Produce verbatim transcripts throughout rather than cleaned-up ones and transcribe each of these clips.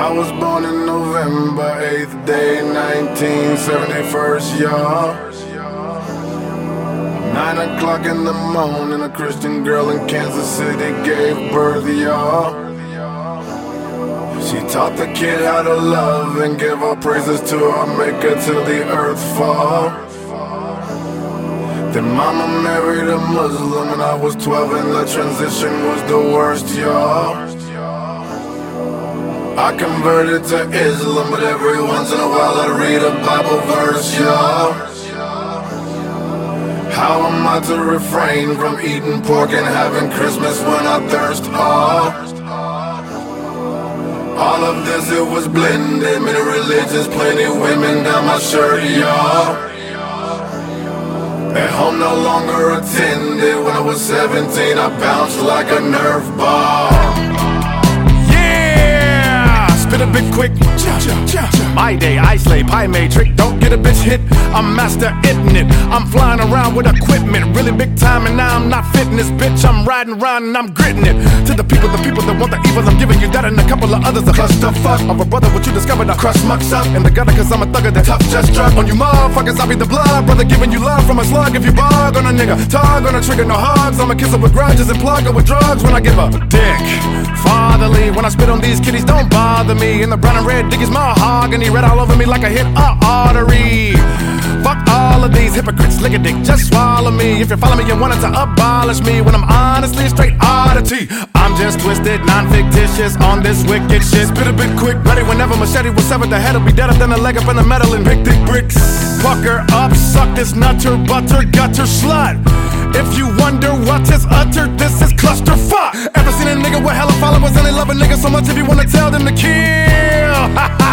I was born in November eighth day, nineteen seventy-first, y'all. Nine o'clock in the morning, a Christian girl in Kansas City gave birth, y'all. She taught the kid how to love and give all praises to our Maker till the earth fall. Then mama married a Muslim and I was twelve and the transition was the worst, y'all. I converted to Islam, but every once in a while I read a Bible verse, y'all. How am I to refrain from eating pork and having Christmas when I thirst? Oh, all of this, it was blended. Many religions, plenty women down my shirt, y'all. At home no longer attended. When I was seventeen, I bounced like a Nerf ball. Spit a bit quick, my day, I slay, pie made trick, don't get a bitch hit, I'm master hitting it, I'm flying around with equipment, really big time and now I'm not fitting this bitch, I'm riding around and I'm gritting it, to the people, the people that want the evil, I'm giving you that and a couple of others, a clusterfuck of a brother, what you discovered, I crush mucks up, in the gutter cause I'm a thugger, that tough just struck, on you motherfuckers, I'll be the blood, brother giving you love from a slug, if you bug on a nigga, tug on a trigger, no hugs, I'ma kiss her with grudges and plug her with drugs when I give her a dick, fatherly, when I spit on these kitties, don't bother me. In the brown and red diggies, mahogany, red all over me like I hit a artery. Fuck all of these hypocrites, lick a dick, just swallow me. If you follow me, you wanted to abolish me when I'm honestly a straight oddity. I'm just twisted, non-fictitious on this wicked shit. Spit a bit quick, ready whenever machete was severed. The head'll be dead up, then the leg up in the metal and big thick bricks. Pucker up, suck this nutter, butter, gutter, slut. If you wonder what is uttered, this is clusterfuck. Ever seen a nigga with hella followers and they love a nigga so much if you wanna tell them to kill?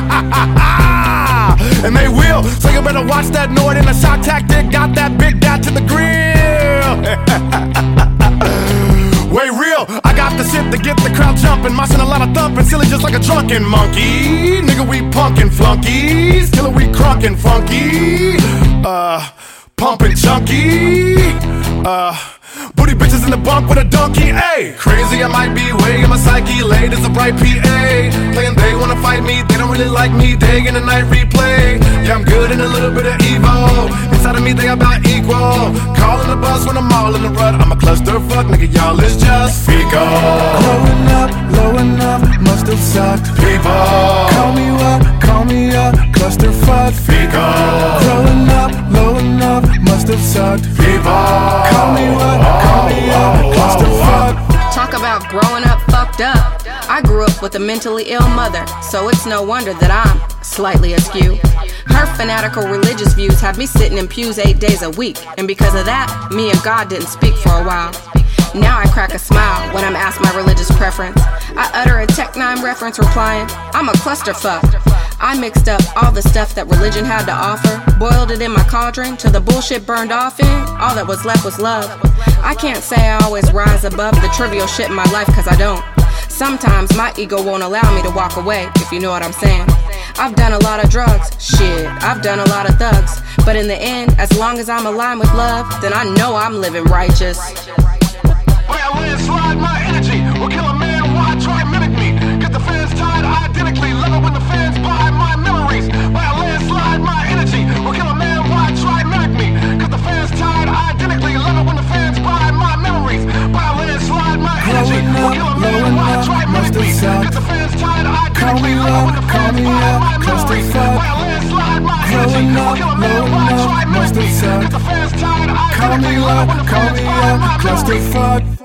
And they will, so you better watch that Nord in a shock tactic. Got that big guy to the grill. Way real, I got the shit to get the crowd jumping, moshing a lot of thumping, silly just like a drunken monkey. Nigga, we punkin' flunkies, killer we crunkin' funky. Uh, pumpin' chunky. Uh, booty bitches in the bunk with a donkey, ayy. Crazy I might be, way in my psyche, late as a bright P A. Playing they wanna fight me, they don't really like me, day and a night replay. Yeah, I'm good in a little bit of evil, inside of me they about equal. Calling the bus when I'm all in the rut, I'm a clusterfuck, nigga, y'all is just fecal. Growing up, low enough, must have sucked. People, Call me up, call me up, clusterfuck. fecal. Growing up, low enough, must have sucked. People, Call me up, call me up, clusterfuck. Talk about growing up fucked up. I grew up with a mentally ill mother, so it's no wonder that I'm slightly askew. Her fanatical religious views have me sitting in pews eight days a week, and because of that, me and God didn't speak for a while. Now I crack a smile when I'm asked my religious preference. I utter a Tech Nine reference replying, I'm a clusterfuck. I mixed up all the stuff that religion had to offer, boiled it in my cauldron till the bullshit burned off in. All that was left was love. I can't say I always rise above the trivial shit in my life cause I don't. Sometimes my ego won't allow me to walk away, if you know what I'm saying. I've done a lot of drugs, shit, I've done a lot of thugs. But in the end, as long as I'm aligned with love, then I know I'm living righteous. Why I landslide my energy, will kill a man, why try mimic me? Get the fans tied identically, love it when the fans buy my memories. Why I landslide my energy, will kill a man, why try mimic me? Get the fans tied identically, love it when the fans buy my memories. Why I landslide my energy, will kill a man, why try mimic me? Get the fans tied identically, love it when the fans buy my memories. Why I landslide my energy, will kill a man, why try mimic me? Get the fans tied identically, love it when the fans buy my memories. Clusterfuck.